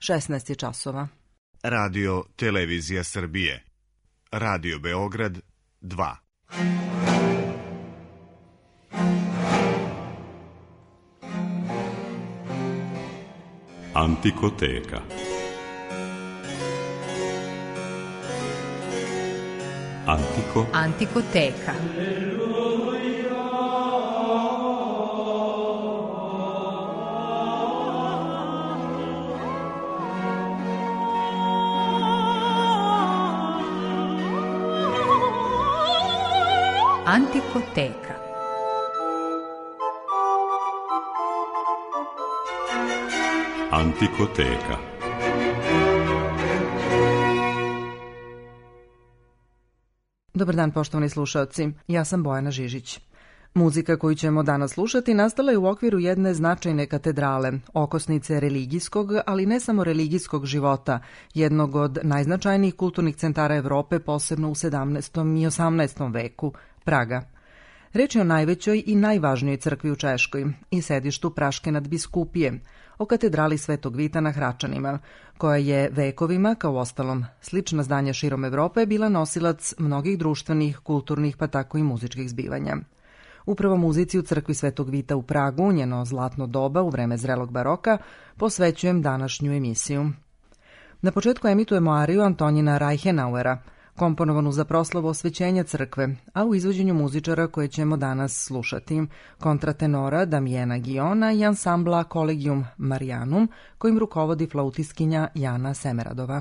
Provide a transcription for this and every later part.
16 je časova. Radio Televizija Srbije. Radio Beograd 2. Antikoteka. Antikoteka. Antikoteka. Antikoteka. Dobar dan, poštovani slušaoci. Ja sam Bojana Žižić. Muzika koju ćemo danas slušati nastala je u okviru jedne značajne katedrale, okosnice religijskog, ali ne samo religijskog života, jednog od najznačajnijih kulturnih centara Evrope, posebno u 17. i 18. veku, Praga. Reč je o najvećoj i najvažnijoj crkvi u Češkoj i sedištu Praške nadbiskupije, o katedrali Svetog Vita na Hračanima, koja je vekovima, kao ostalom slična zdanja širom Evrope, bila nosilac mnogih društvenih, kulturnih pa tako i muzičkih zbivanja. Upravo muzici u crkvi Svetog Vita u Pragu, njeno zlatno doba u vreme zrelog baroka, posvećujem današnju emisiju. Na početku emitujemo ariju Antonina Reichenauera, komponovanu za proslavu osvećenja crkve, a u izvođenju muzičara koje ćemo danas slušati, kontratenora Damiena Giona i ansambla Collegium Marianum, kojim rukovodi flautistkinja Jana Semeradova.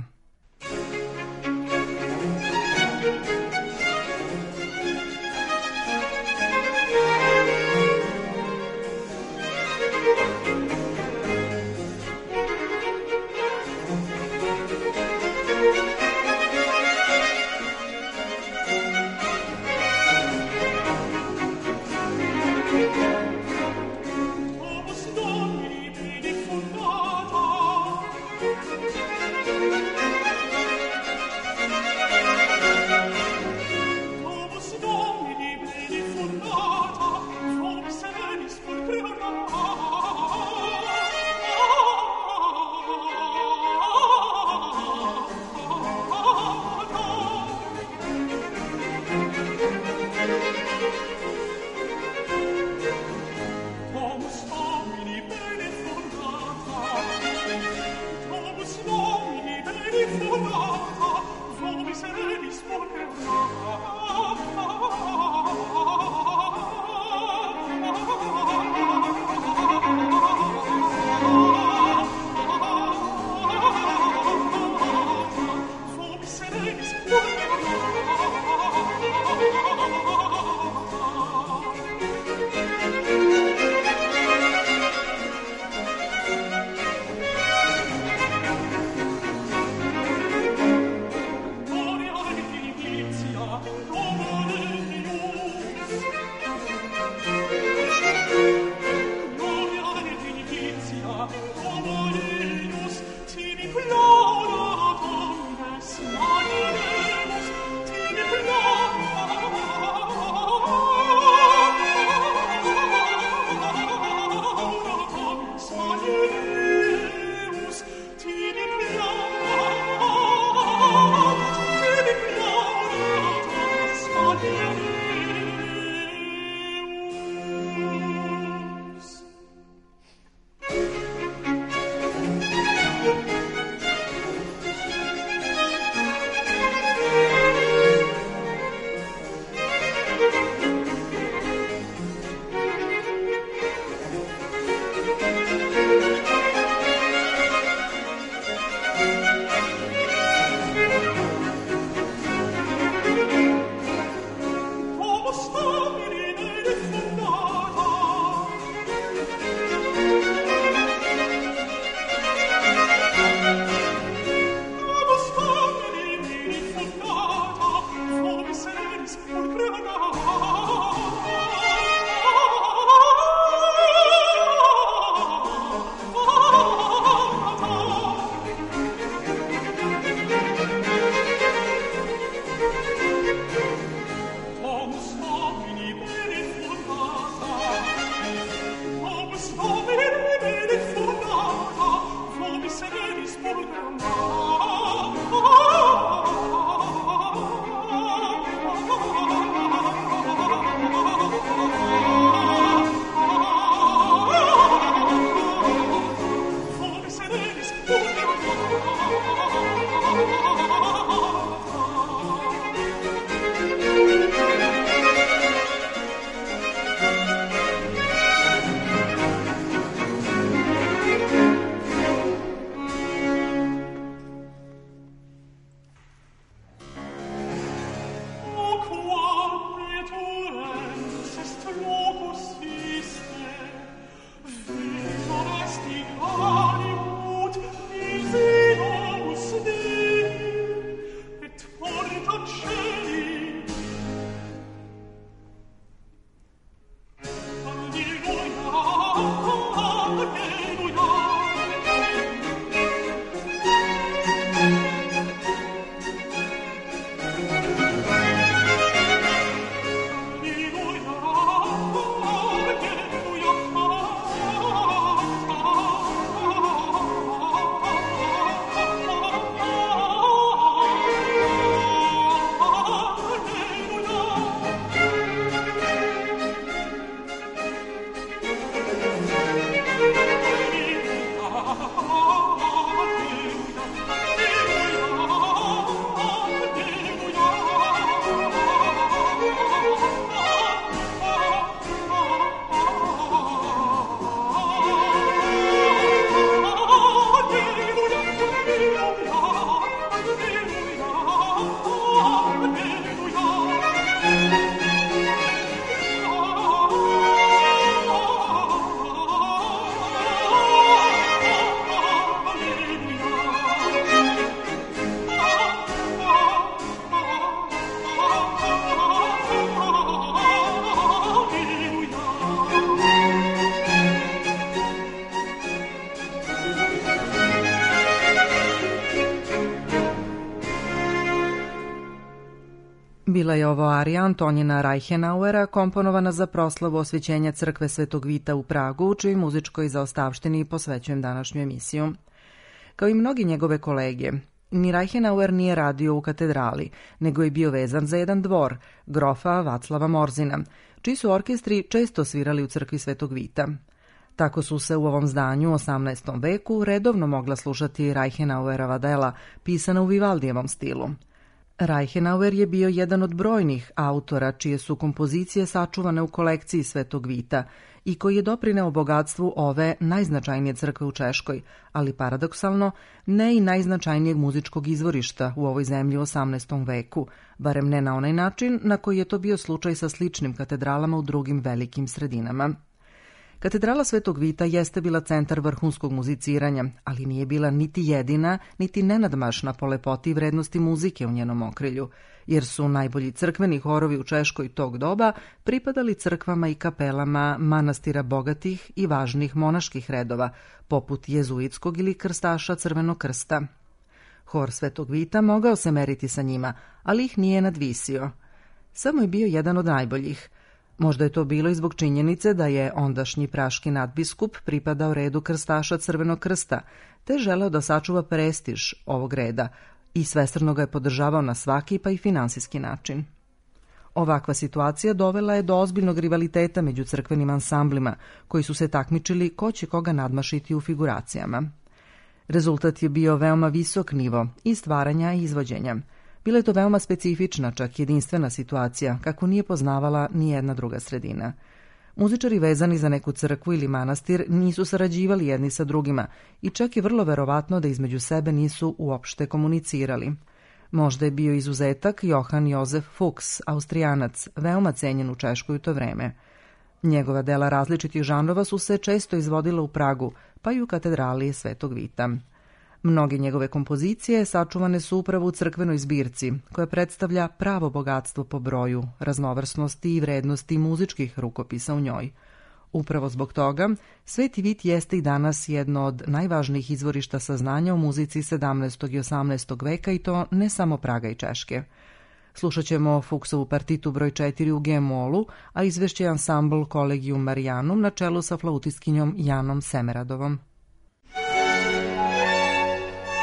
Bila je ovo arija Antonina Reichenauera, komponovana za proslavu osvećenja crkve Svetog Vita u Pragu, čijoj muzičkoj zaostavštini posvećujem današnju emisiju. Kao i mnogi njegove kolege, ni Reichenauer nije radio u katedrali, nego je bio vezan za jedan dvor, grofa Vaclava Morzina, čiji su orkestri često svirali u crkvi Svetog Vita. Tako su se u ovom zdanju u 18. veku redovno mogla slušati Reichenauerova dela, pisana u Vivaldijevom stilu. Reichenauer je bio jedan od brojnih autora čije su kompozicije sačuvane u kolekciji Svetog Vita i koji je doprineo bogatstvu ove najznačajnije crkve u Češkoj, ali paradoksalno ne i najznačajnijeg muzičkog izvorišta u ovoj zemlji u 18. veku, barem ne na onaj način na koji je to bio slučaj sa sličnim katedralama u drugim velikim sredinama. Katedrala Svetog Vita jeste bila centar vrhunskog muziciranja, ali nije bila niti jedina, niti nenadmašna po lepoti i vrednosti muzike u njenom okrilju, jer su najbolji crkveni horovi u Češkoj tog doba pripadali crkvama i kapelama manastira bogatih i važnih monaških redova, poput jezuitskog ili krstaša Crvenog krsta. Hor Svetog Vita mogao se meriti sa njima, ali ih nije nadvisio. Samo je bio jedan od najboljih. Možda je to bilo i zbog činjenice da je ondašnji praški nadbiskup pripadao redu krstaša Crvenog krsta, te želeo da sačuva prestiž ovog reda i svestrano ga je podržavao na svaki pa i finansijski način. Ovakva situacija dovela je do ozbiljnog rivaliteta među crkvenim ansamblima, koji su se takmičili ko će koga nadmašiti u figuracijama. Rezultat je bio veoma visok nivo i stvaranja i izvođenja. Bila je to veoma specifična, čak jedinstvena situacija, kako nije poznavala ni jedna druga sredina. Muzičari vezani za neku crkvu ili manastir nisu sarađivali jedni sa drugima i čak je vrlo verovatno da između sebe nisu uopšte komunicirali. Možda je bio izuzetak Johann Josef Fuchs, Austrijanac, veoma cenjen u Češkoj u to vreme. Njegova dela različitih žanrova su se često izvodila u Pragu, pa i u katedrali Svetog Vita. Mnoge njegove kompozicije sačuvane su upravo u crkvenoj zbirci, koja predstavlja pravo bogatstvo po broju, raznovrsnosti i vrednosti muzičkih rukopisa u njoj. Upravo zbog toga, Sveti Vit jeste i danas jedno od najvažnijih izvorišta saznanja o muzici 17. i 18. veka i to ne samo Praga i Češke. Slušat ćemo Fuchsovu partitu broj 4 u G-molu, a izvešće je ansambl Collegium Marianum na čelu sa flautistkinjom Janom Semeradovom.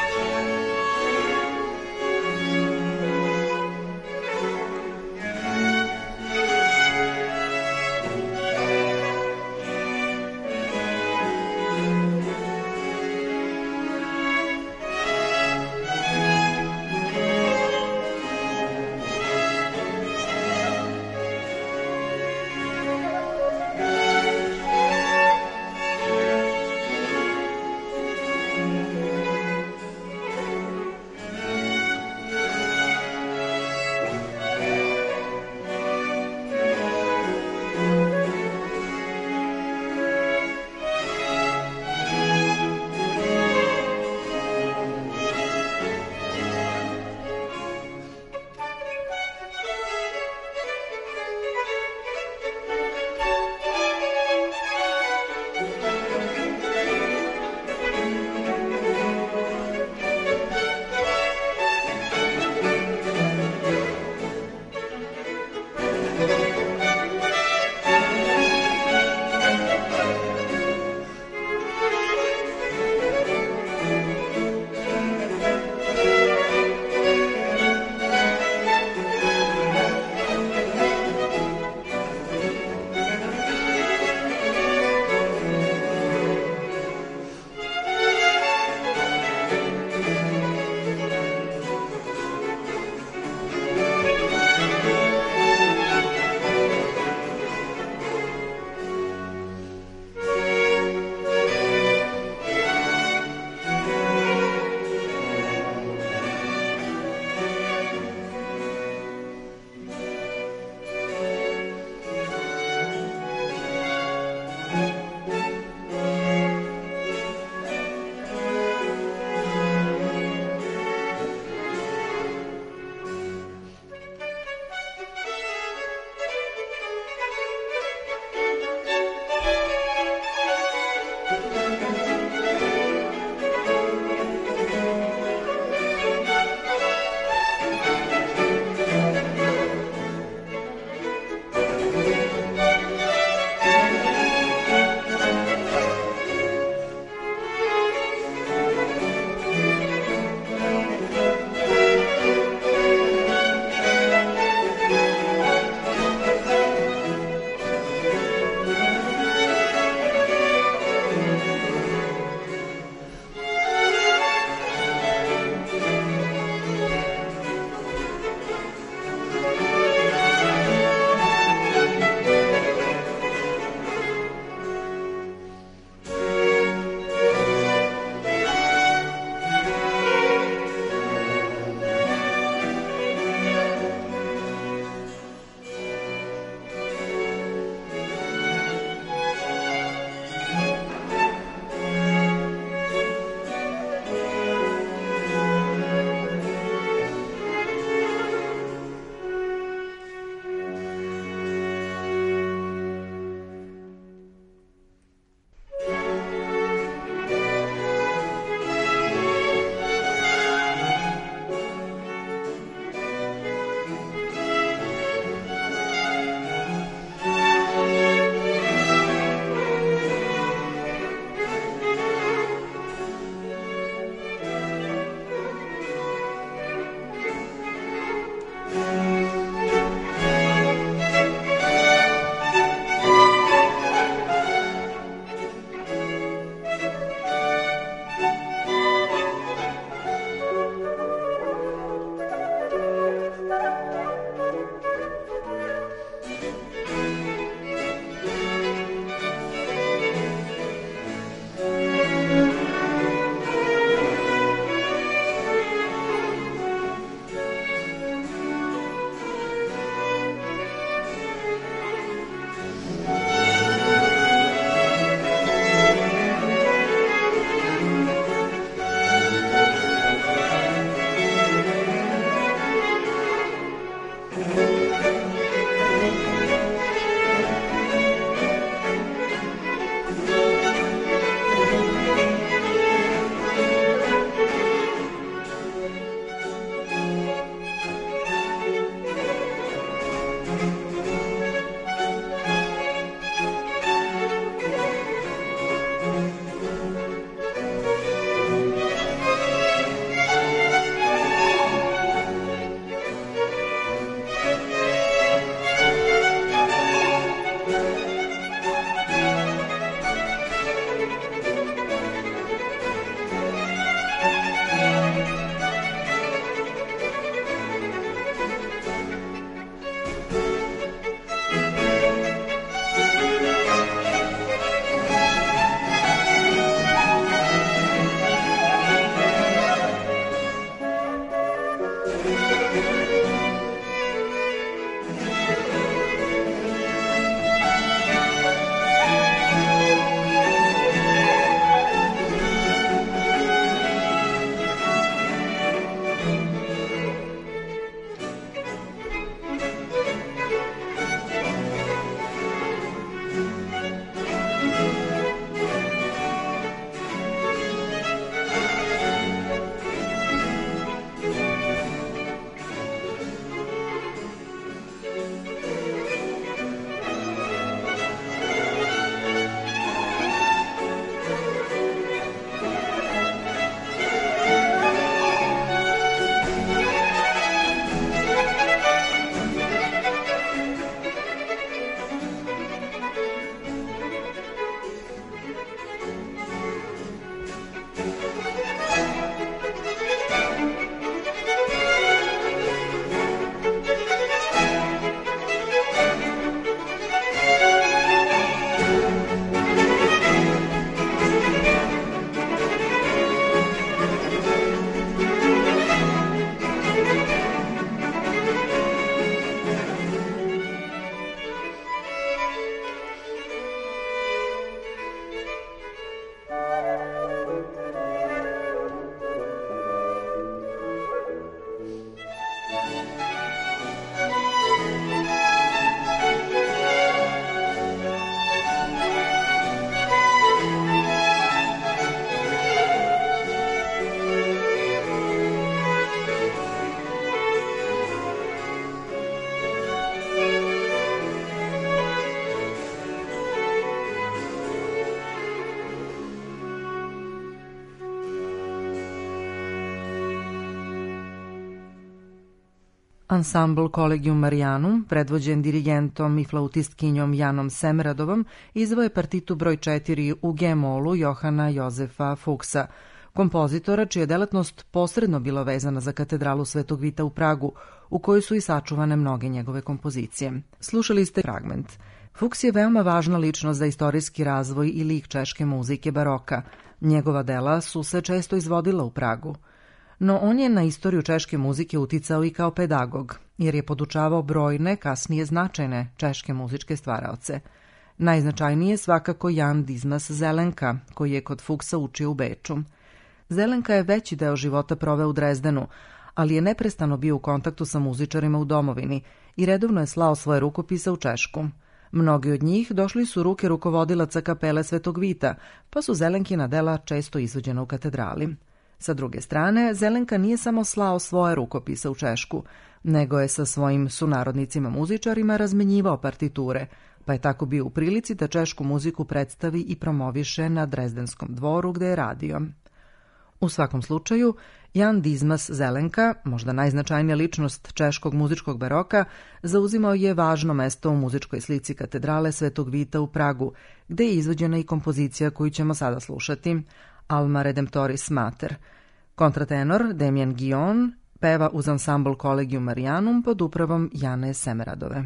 Ansambl Collegium Marianum, predvođen dirigentom i flautistkinjom Janom Semeradovom, izveo je partitu broj 4 u G-molu Johana Jozefa Fuchsa, kompozitora čija je delatnost posredno bila vezana za katedralu Svetog Vita u Pragu, u kojoj su i sačuvane mnoge njegove kompozicije. Slušali ste fragment. Fuchs je veoma važna ličnost za istorijski razvoj i lik češke muzike baroka. Njegova dela su se često izvodila u Pragu. No on je na istoriju češke muzike uticao i kao pedagog, jer je podučavao brojne, kasnije značajne češke muzičke stvaraoce. Najznačajniji je svakako Jan Dismas Zelenka, koji je kod Fuchsa učio u Beču. Zelenka je veći deo života proveo u Drezdenu, ali je neprestano bio u kontaktu sa muzičarima u domovini i redovno je slao svoje rukopise u Češku. Mnogi od njih došli su ruke rukovodilaca kapele Svetog Vita, pa su Zelenkina dela često izvođena u katedrali. Sa druge strane, Zelenka nije samo slao svoje rukopise u Češku, nego je sa svojim sunarodnicima muzičarima razmenjivao partiture, pa je tako bio u prilici da češku muziku predstavi i promoviše na Drezdenskom dvoru gde je radio. U svakom slučaju, Jan Dismas Zelenka, možda najznačajnija ličnost češkog muzičkog baroka, zauzimao je važno mesto u muzičkoj slici katedrale Svetog Vita u Pragu, gde je izvođena i kompozicija koju ćemo sada slušati, Alma Redemptoris Mater. Kontratenor Damien Guillon peva uz ansambl Collegium Marianum pod upravom Jane Semeradove.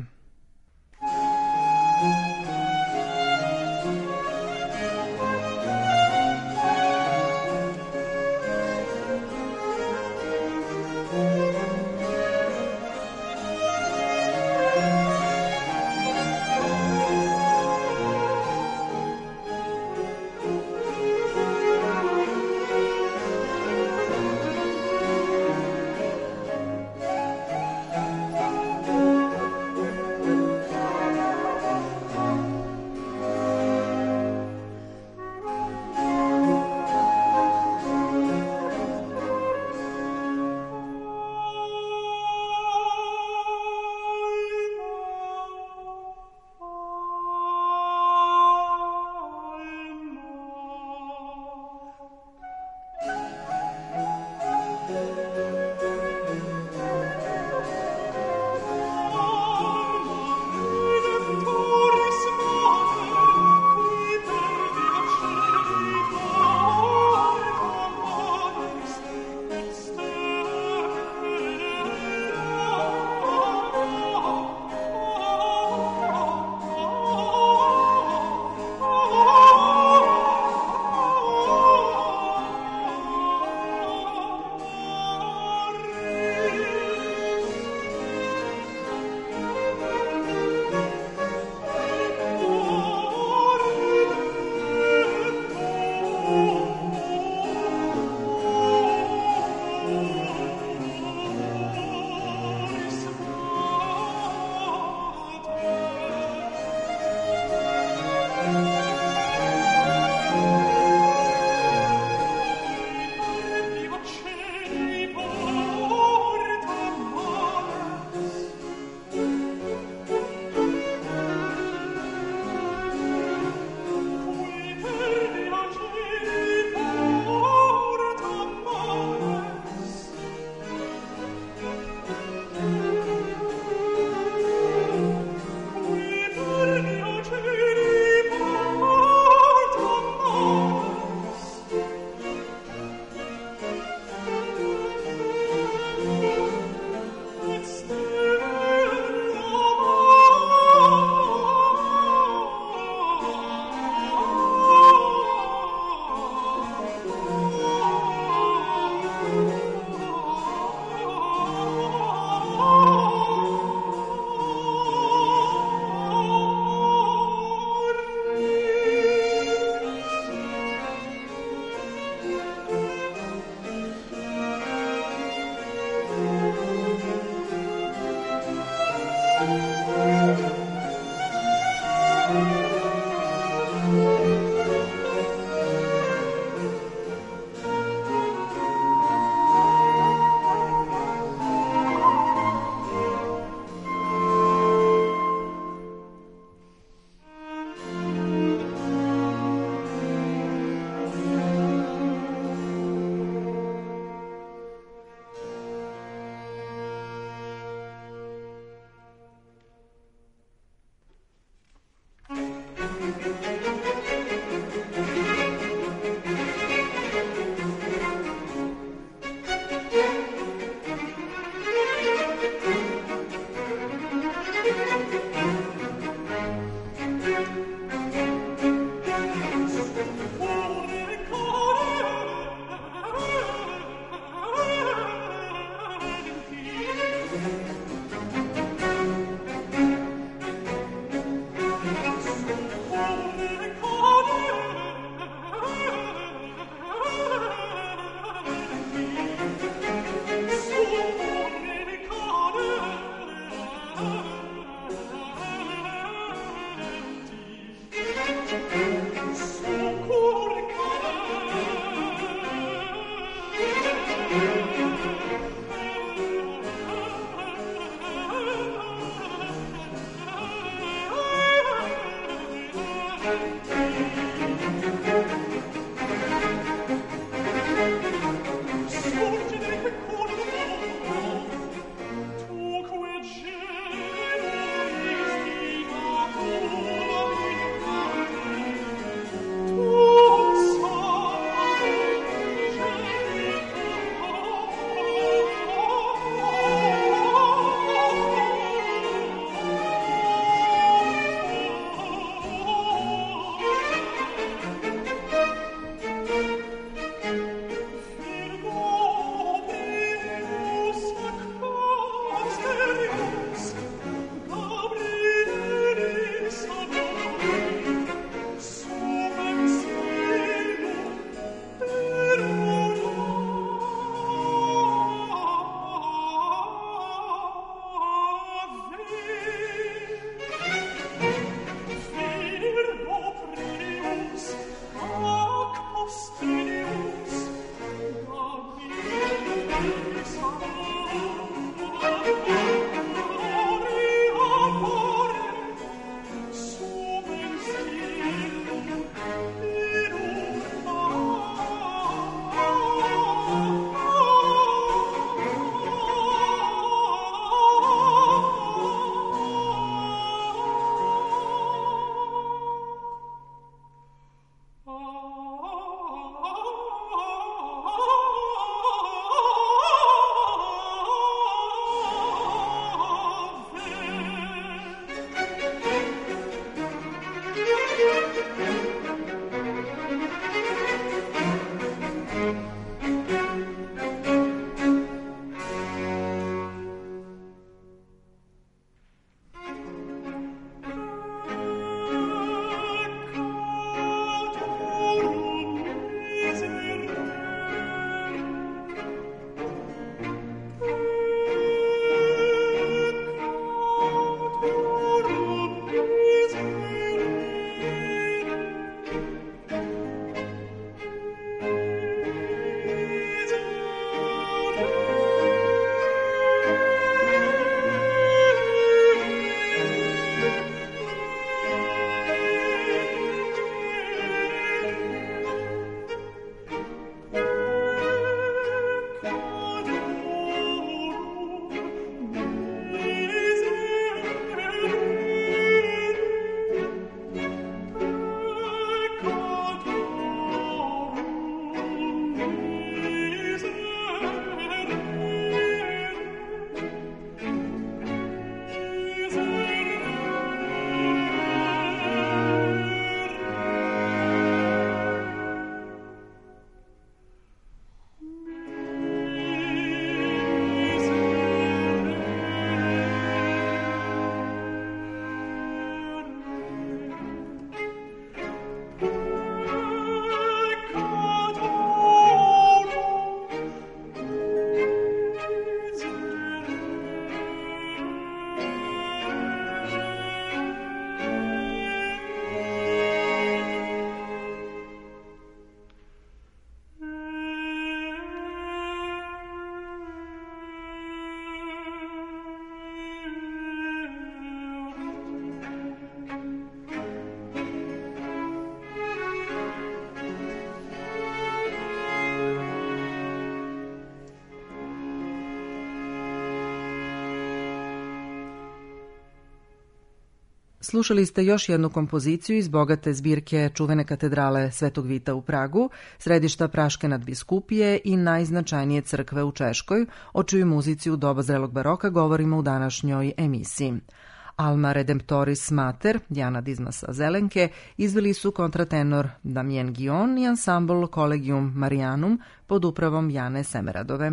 Slušali ste još jednu kompoziciju iz bogate zbirke čuvene katedrale Svetog Vita u Pragu, središta Praške nadbiskupije i najznačajnije crkve u Češkoj, o čijoj muzici u doba zrelog baroka govorimo u današnjoj emisiji. Alma Redemptoris Mater, Diana Dizmasa Zelenke, izveli su kontratenor Damien Guion i ansambl Collegium Marianum pod upravom Jane Semeradove.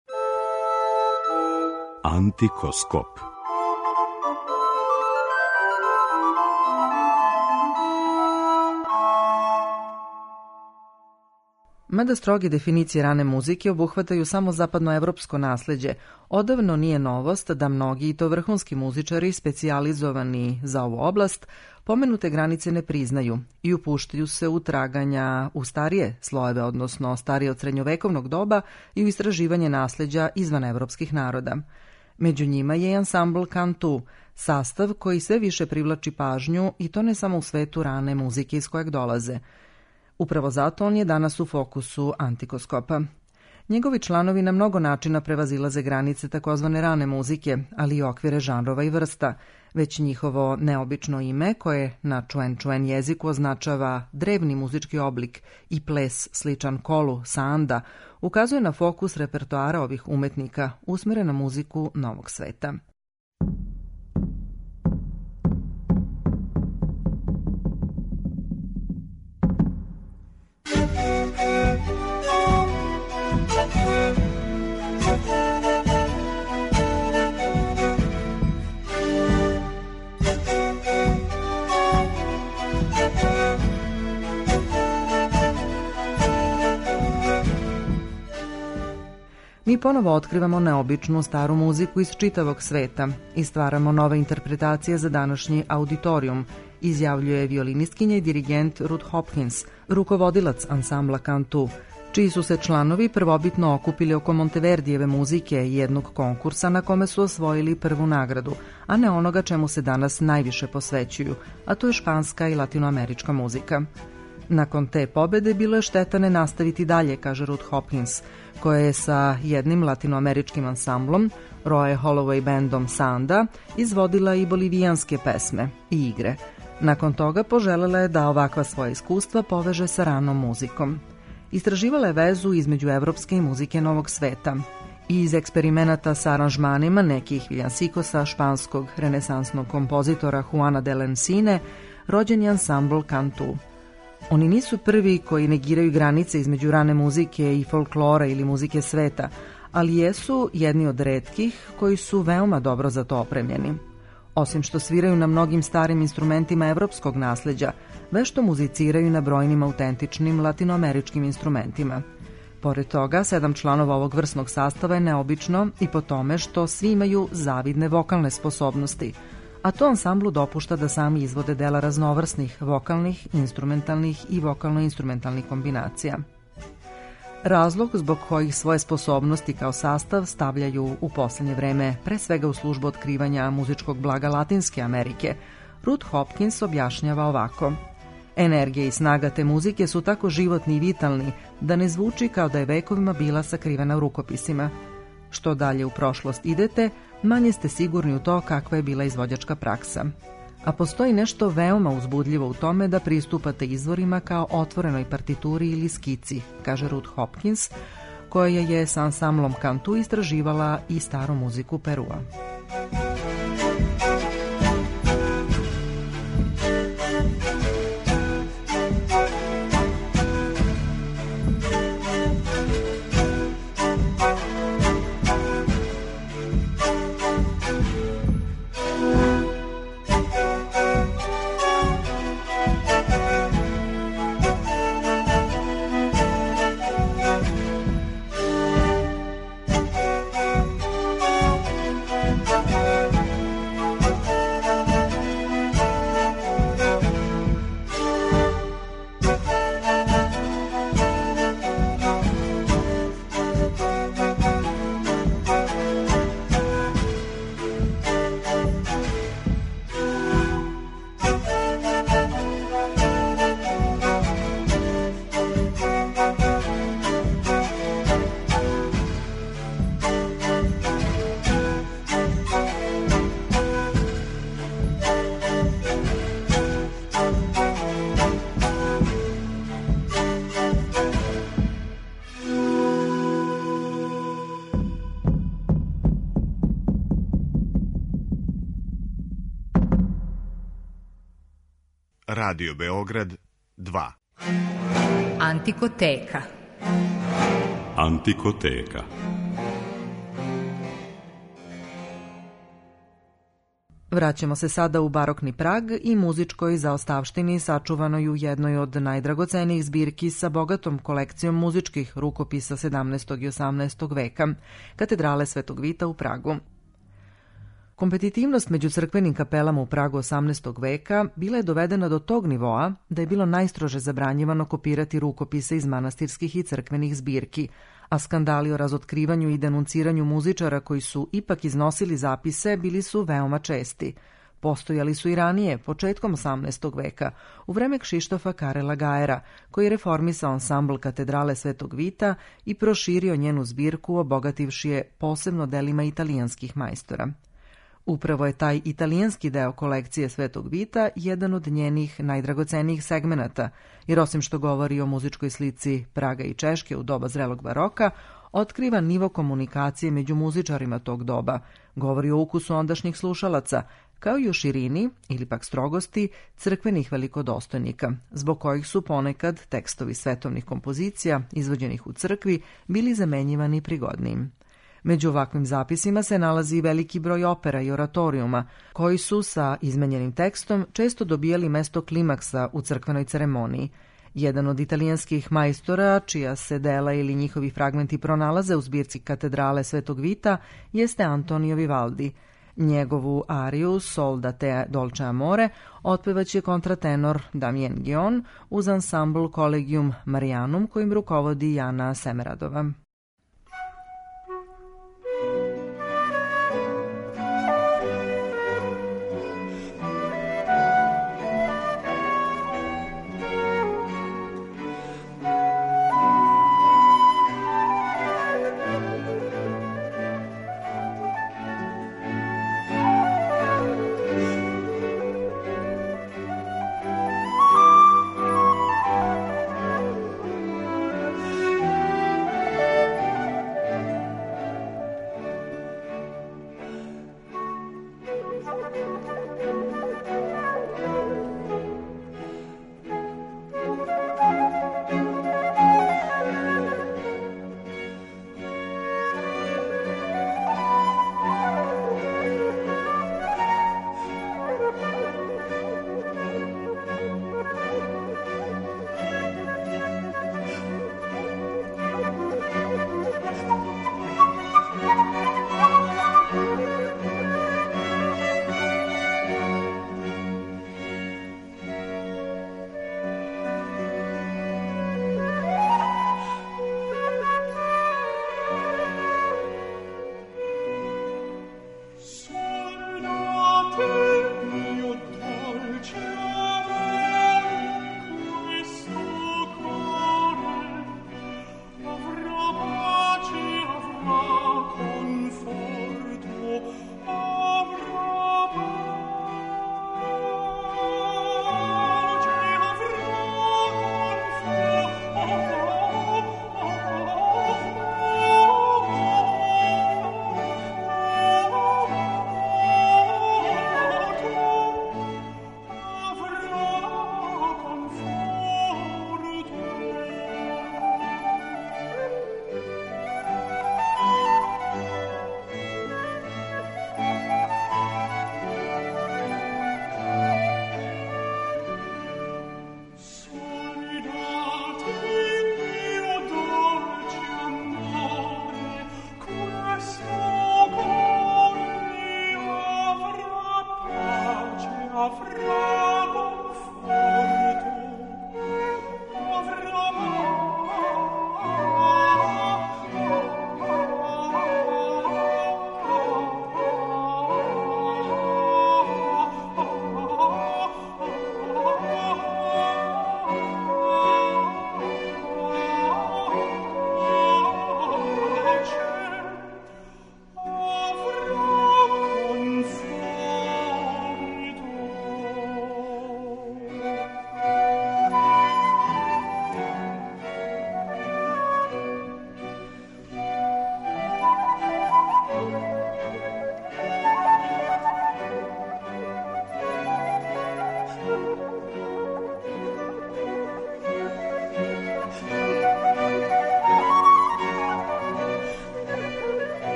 Antikoskop. Mada stroge definicije rane muzike obuhvataju samo zapadnoevropsko nasleđe, odavno nije novost da mnogi i to vrhunski muzičari specijalizovani za ovu oblast pomenute granice ne priznaju i upuštaju se u traganja u starije slojeve, odnosno starije od srednjovekovnog doba i u istraživanje nasleđa izvan evropskih naroda. Među njima je i ansambl Cantu, sastav koji sve više privlači pažnju i to ne samo u svetu rane muzike iz kojeg dolaze. Upravo zato on je danas u fokusu Antikoskopa. Njegovi članovi na mnogo načina prevazilaze granice takozvane rane muzike, ali i okvire žanrova i vrsta, već njihovo neobično ime, koje na čuen jeziku označava drevni muzički oblik i ples sličan kolu, sanda, ukazuje na fokus repertoara ovih umetnika usmeren na muziku novog sveta. Mi ponovo otkrivamo neobičnu staru muziku iz čitavog sveta i stvaramo nove interpretacije za današnji auditorijum, izjavljuje violinistkinja i dirigent Ruth Hopkins, rukovodilac ansambla Cantu, čiji su se članovi prvobitno okupili oko Monteverdijeve muzike i jednog konkursa na kome su osvojili prvu nagradu, a ne onoga čemu se danas najviše posvećuju, a to je španska i latinoamerička muzika. Nakon te pobede bilo je šteta ne nastaviti dalje, kaže Ruth Hopkins, koja je sa jednim latinoameričkim ansamblom, Roy Holloway bandom Sanda, izvodila i bolivijanske pesme i igre. Nakon toga poželjela je da ovakva svoja iskustva poveže sa ranom muzikom. Istraživala je vezu između evropske i muzike novog sveta i iz eksperimenata sa aranžmanima nekih villancicosa španskog renesansnog kompozitora Juana de Lencine rođen je ansambl Cantu. Oni nisu prvi koji negiraju granice između rane muzike i folklora ili muzike sveta, ali jesu jedni od retkih koji su veoma dobro za to opremljeni. Osim što sviraju na mnogim starim instrumentima evropskog nasleđa, vešto muziciraju na brojnim autentičnim latinoameričkim instrumentima. Pored toga, 7 članova ovog vrsnog sastava je neobično i po tome što svi imaju zavidne vokalne sposobnosti, a to ansamblu dopušta da sami izvode dela raznovrsnih vokalnih, instrumentalnih i vokalno-instrumentalnih kombinacija. Razlog zbog kojih svoje sposobnosti kao sastav stavljaju u posljednje vreme pre svega u službu otkrivanja muzičkog blaga Latinske Amerike, Ruth Hopkins objašnjava ovako. Energija i snaga te muzike su tako životni i vitalni da ne zvuči kao da je vekovima bila sakrivena u rukopisima. Što dalje u prošlost idete, manje ste sigurni u to kakva je bila izvođačka praksa. A postoji nešto veoma uzbudljivo u tome da pristupate izvorima kao otvorenoj partituri ili skici, kaže Ruth Hopkins, koja je s ansamblom Cantu istraživala i staru muziku Perua. Radio Beograd 2. Antikoteka. Antikoteka. Vraćamo se sada u barokni Prag i muzičkoj zaostavštini sačuvanoj u jednoj od najdragocenijih zbirki sa bogatom kolekcijom muzičkih rukopisa 17. i 18. veka, katedrale Svetog Vita u Pragu. Kompetitivnost među crkvenim kapelama u Pragu 18. veka bila je dovedena do tog nivoa da je bilo najstrože zabranjivano kopirati rukopise iz manastirskih i crkvenih zbirki, a skandali o razotkrivanju i denunciranju muzičara koji su ipak iznosili zapise bili su veoma česti. Postojali su i ranije, početkom 18. veka, u vreme Kšištofa Karela Gajera, koji je reformisao ansambl katedrale Svetog Vita i proširio njenu zbirku, obogativši je posebno delima italijanskih majstora. Upravo je taj italijanski deo kolekcije Svetog Vita jedan od njenih najdragocenijih segmenata, jer osim što govori o muzičkoj slici Praga i Češke u doba zrelog baroka, otkriva nivo komunikacije među muzičarima tog doba, govori o ukusu ondašnjih slušalaca, kao i o širini, ili pak strogosti, crkvenih velikodostojnika, zbog kojih su ponekad tekstovi svetovnih kompozicija, izvođenih u crkvi, bili zamenjivani prigodnijim. Među ovakvim zapisima se nalazi veliki broj opera i oratorijuma, koji su sa izmenjenim tekstom često dobijali mesto klimaksa u crkvenoj ceremoniji. Jedan od italijanskih majstora, čija se dela ili njihovi fragmenti pronalaze u zbirci katedrale Svetog Vita, jeste Antonio Vivaldi. Njegovu ariju Sol da te dolce amore otpevaće kontratenor Damien Guion uz ansambl Collegium Marianum kojim rukovodi Jana Semeradova.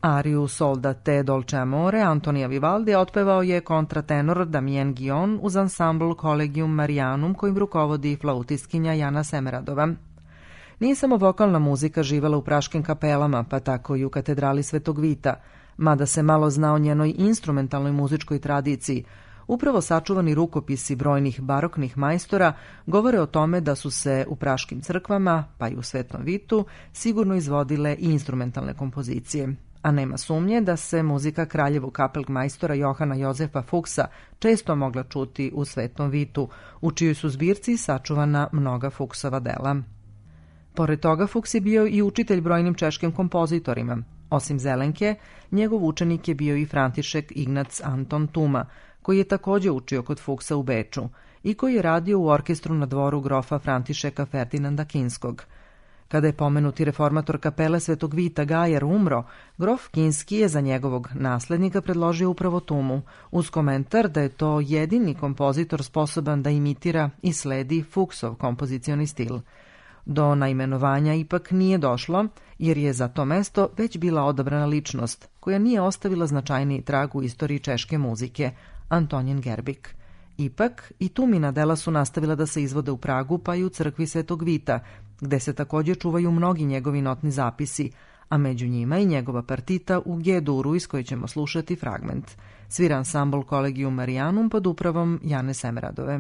Ariju Soldate dolce amore Antonija Vivaldija otpevao je kontratenor Damien Guillon uz ansambl Collegium Marianum kojim rukovodi flautistkinja Jana Semeradova. Nije samo vokalna muzika živala u praškim kapelama, pa tako i u katedrali Svetog Vita, mada se malo zna o njenoj instrumentalnoj muzičkoj tradiciji. Upravo sačuvani rukopisi brojnih baroknih majstora govore o tome da su se u praškim crkvama, pa i u Svetom Vitu, sigurno izvodile i instrumentalne kompozicije. A nema sumnje da se muzika kraljevog kapelmajstora Johana Jozefa Fuksa često mogla čuti u Svetom Vitu, u čijoj su zbirci sačuvana mnoga Fuksova dela. Pored toga, Fuks je bio i učitelj brojnim češkim kompozitorima. Osim Zelenke, njegov učenik je bio i František Ignac Anton Tuma, koji je također učio kod Fuksa u Beču i koji je radio u orkestru na dvoru grofa Františeka Ferdinanda Kinskog. Kada je pomenuti reformator kapele Svetog Vita Gajer umro, grof Kinski je za njegovog naslednika predložio upravo Tumu, uz komentar da je to jedini kompozitor sposoban da imitira i sledi Fuksov kompozicioni stil. Do naimenovanja ipak nije došlo, jer je za to mesto već bila odabrana ličnost, koja nije ostavila značajniji trag u istoriji češke muzike, Antonin Gerbik. Ipak, i Tumina dela su nastavila da se izvode u Pragu, pa i u crkvi Svetog Vita, gde se također čuvaju mnogi njegovi notni zapisi, a među njima i njegova partita u G-duru iz koje ćemo slušati fragment. Svira ansambl Collegium Marianum pod upravom Jane Semeradove.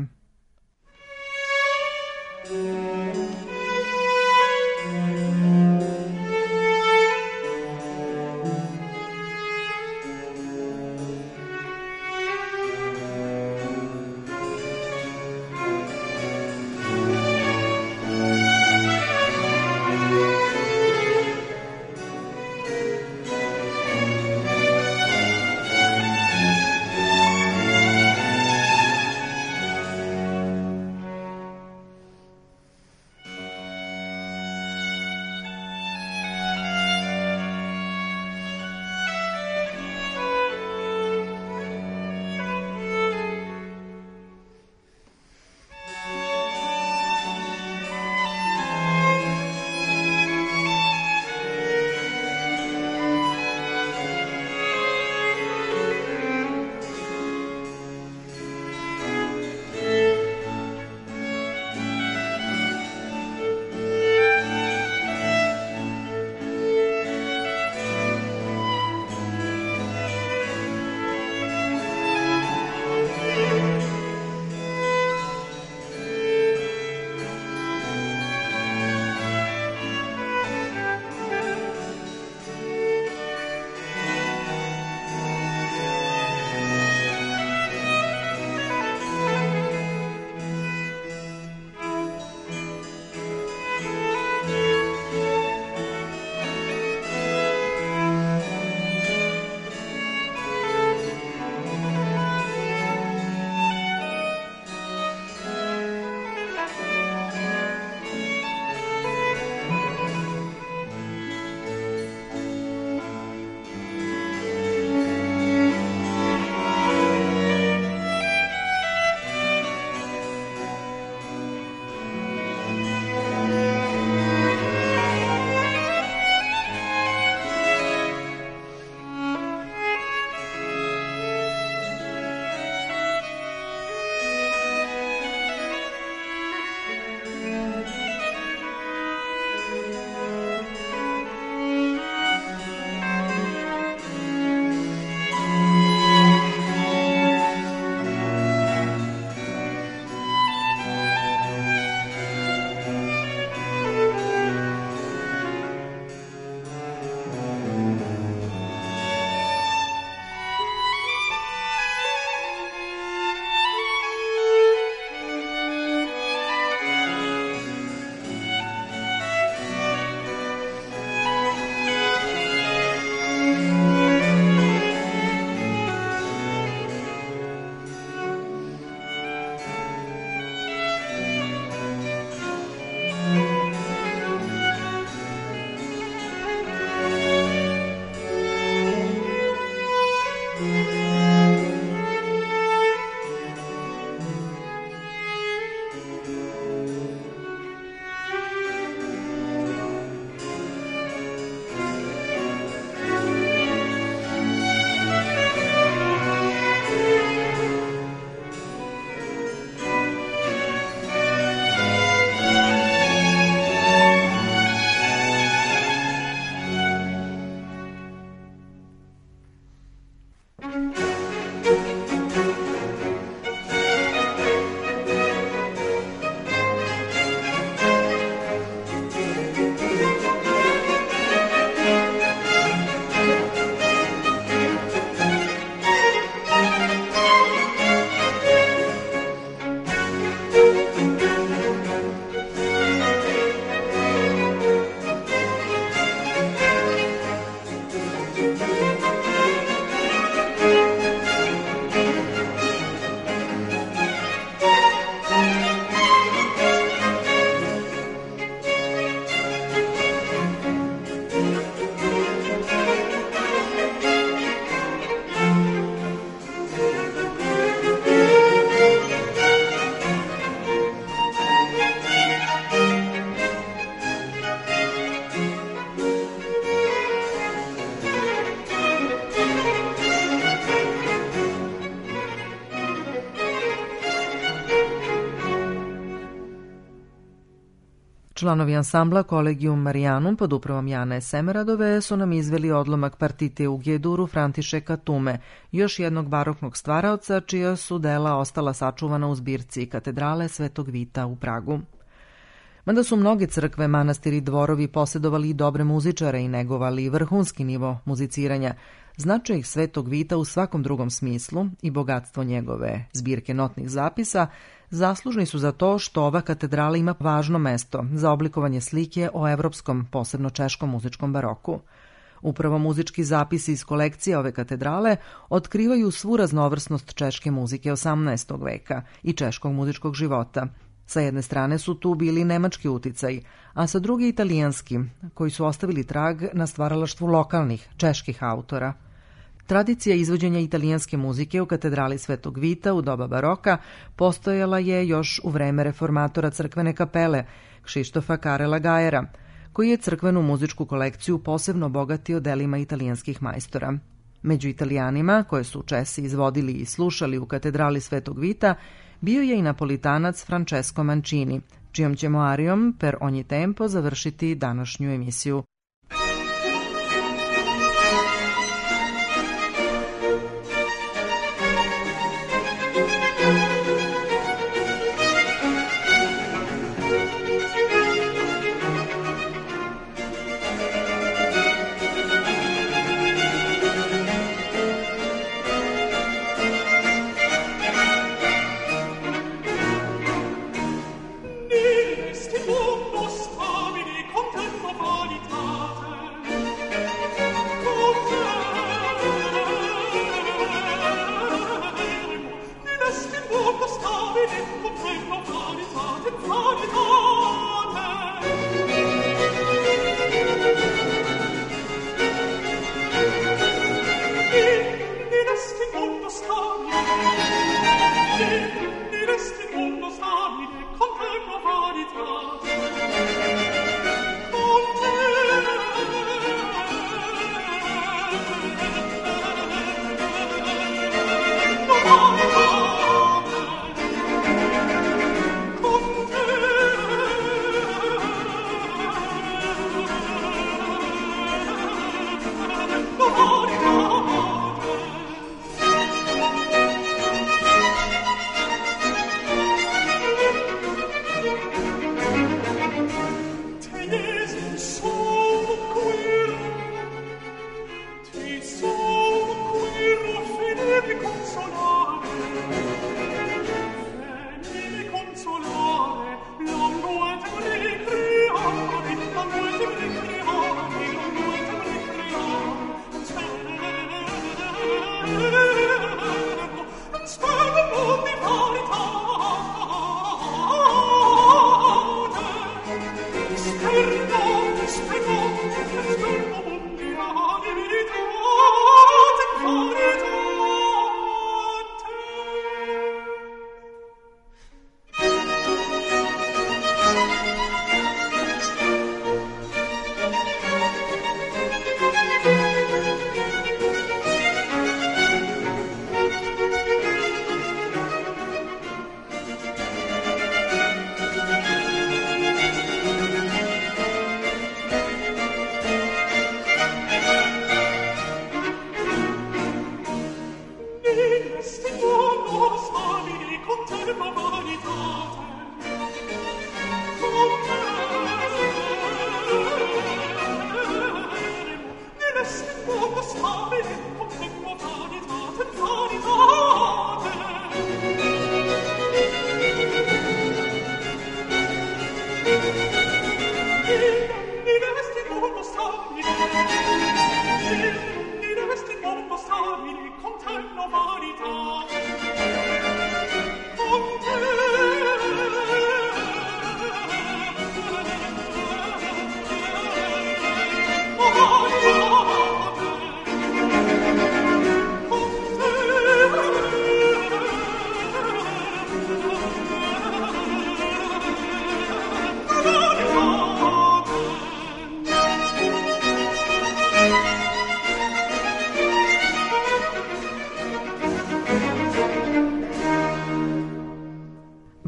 Članovi ansambla Collegium Marianum pod upravom Jane Semeradove su nam izveli odlomak partite u G-duru Františeka Tume, još jednog baroknog stvaraoca čija su dela ostala sačuvana u zbirci katedrale Svetog Vita u Pragu. Mada su mnoge crkve, manastiri i dvorovi posjedovali i dobre muzičare i negovali vrhunski nivo muziciranja, značaj Svetog Vita u svakom drugom smislu i bogatstvo njegove zbirke notnih zapisa zaslužni su za to što ova katedrala ima važno mesto za oblikovanje slike o evropskom, posebno češkom muzičkom baroku. Upravo muzički zapisi iz kolekcije ove katedrale otkrivaju svu raznovrsnost češke muzike 18. veka i češkog muzičkog života. Sa jedne strane su tu bili nemački uticaj, a sa druge italijanski, koji su ostavili trag na stvaralaštvu lokalnih, čeških autora. Tradicija izvođenja italijanske muzike u katedrali Svetog Vita u doba baroka postojala je još u vreme reformatora crkvene kapele Kšištofa Karela Gajera, koji je crkvenu muzičku kolekciju posebno bogatio delima italijanskih majstora. Među Italijanima, koje su Česi izvodili i slušali u katedrali Svetog Vita, bio je i Napolitanac Francesco Mancini, čijom ćemo arijom Per ogni tempo završiti današnju emisiju.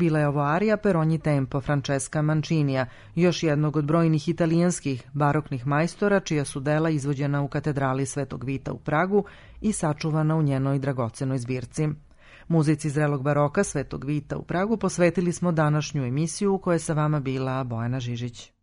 bila je ovo arija per ogni tempo Francesca Mancinija, još jednog od brojnih italijanskih baroknih majstora čija su dela izvođena u katedrali Svetog Vita u Pragu i sačuvana u njenoj dragocenoj zbirci. Muzici zrelog baroka Svetog Vita u Pragu posvetili smo današnju emisiju u kojoj je sa vama bila Bojana Žižić.